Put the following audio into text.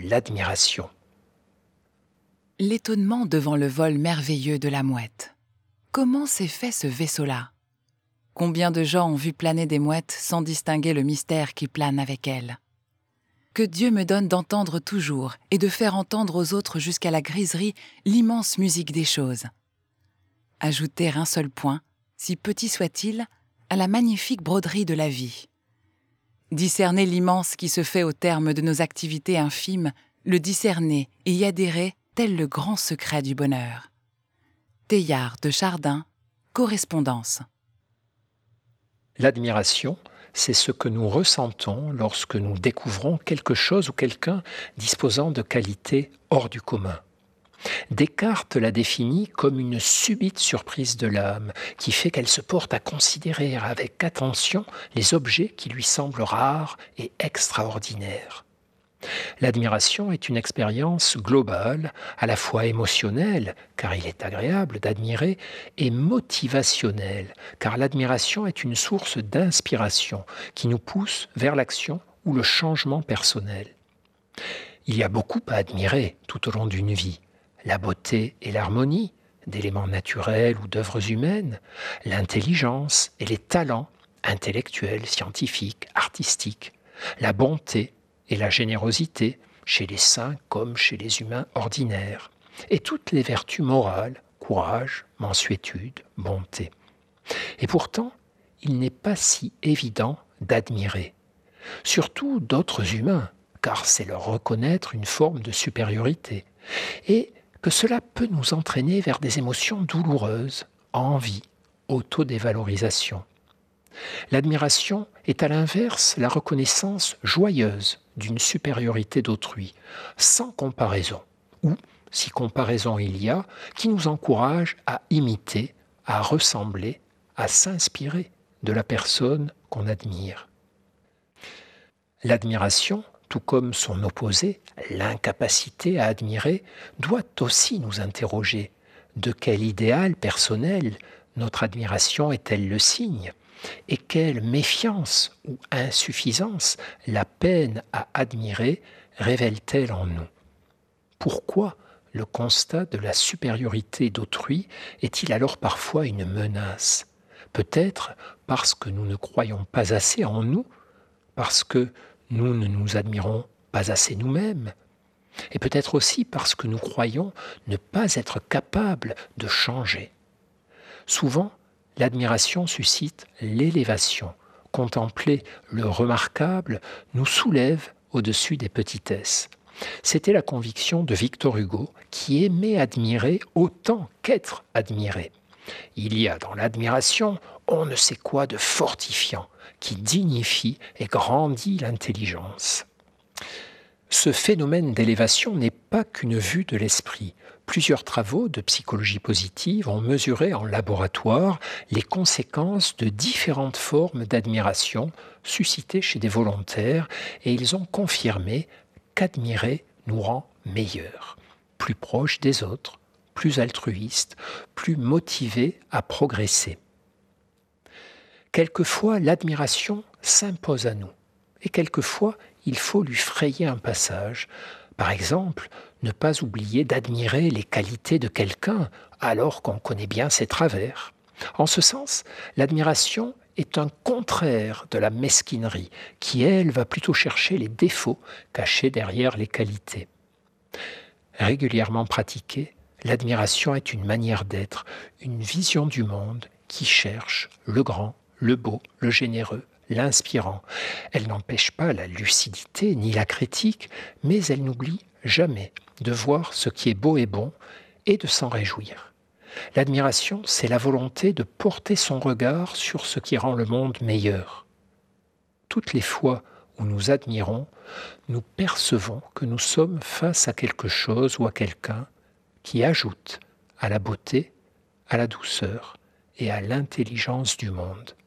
l'admiration. L'étonnement devant le vol merveilleux de la mouette. Comment s'est fait ce vaisseau-là ? Combien de gens ont vu planer des mouettes sans distinguer le mystère qui plane avec elles ? Que Dieu me donne d'entendre toujours et de faire entendre aux autres jusqu'à la griserie l'immense musique des choses. Ajouter un seul point, si petit soit-il, à la magnifique broderie de la vie. Discerner l'immense qui se fait au terme de nos activités infimes, le discerner et y adhérer, tel le grand secret du bonheur. Teilhard de Chardin, correspondance. L'admiration, c'est ce que nous ressentons lorsque nous découvrons quelque chose ou quelqu'un disposant de qualités hors du commun. Descartes la définit comme une subite surprise de l'âme qui fait qu'elle se porte à considérer avec attention les objets qui lui semblent rares et extraordinaires. L'admiration est une expérience globale, à la fois émotionnelle, car il est agréable d'admirer, et motivationnelle, car l'admiration est une source d'inspiration qui nous pousse vers l'action ou le changement personnel. Il y a beaucoup à admirer tout au long d'une vie. La beauté et l'harmonie d'éléments naturels ou d'œuvres humaines, l'intelligence et les talents intellectuels, scientifiques, artistiques, la bonté et la générosité chez les saints comme chez les humains ordinaires, et toutes les vertus morales, courage, mansuétude, bonté. Et pourtant, il n'est pas si évident d'admirer, surtout d'autres humains, car c'est leur reconnaître une forme de supériorité, et que cela peut nous entraîner vers des émotions douloureuses, envie, autodévalorisation. L'admiration est à l'inverse la reconnaissance joyeuse d'une supériorité d'autrui, sans comparaison, ou, si comparaison il y a, qui nous encourage à imiter, à ressembler, à s'inspirer de la personne qu'on admire. L'admiration, tout comme son opposé, l'incapacité à admirer, doit aussi nous interroger. De quel idéal personnel notre admiration est-elle le signe ? Et quelle méfiance ou insuffisance la peine à admirer révèle-t-elle en nous ? Pourquoi le constat de la supériorité d'autrui est-il alors parfois une menace ? Peut-être parce que nous ne croyons pas assez en nous, parce que nous ne nous admirons pas assez nous-mêmes, et peut-être aussi parce que nous croyons ne pas être capables de changer. Souvent, l'admiration suscite l'élévation. Contempler le remarquable nous soulève au-dessus des petitesses. C'était la conviction de Victor Hugo, qui aimait admirer autant qu'être admiré. Il y a dans l'admiration on ne sait quoi de fortifiant, qui dignifie et grandit l'intelligence. Ce phénomène d'élévation n'est pas qu'une vue de l'esprit. Plusieurs travaux de psychologie positive ont mesuré en laboratoire les conséquences de différentes formes d'admiration suscitées chez des volontaires et ils ont confirmé qu'admirer nous rend meilleurs, plus proches des autres, plus altruistes, plus motivés à progresser. Quelquefois, l'admiration s'impose à nous et quelquefois, il faut lui frayer un passage. Par exemple, ne pas oublier d'admirer les qualités de quelqu'un alors qu'on connaît bien ses travers. En ce sens, l'admiration est un contraire de la mesquinerie qui, elle, va plutôt chercher les défauts cachés derrière les qualités. Régulièrement pratiquée, l'admiration est une manière d'être, une vision du monde qui cherche le grand, le beau, le généreux, l'inspirant. Elle n'empêche pas la lucidité ni la critique, mais elle n'oublie jamais de voir ce qui est beau et bon et de s'en réjouir. L'admiration, c'est la volonté de porter son regard sur ce qui rend le monde meilleur. Toutes les fois où nous admirons, nous percevons que nous sommes face à quelque chose ou à quelqu'un qui ajoute à la beauté, à la douceur et à l'intelligence du monde.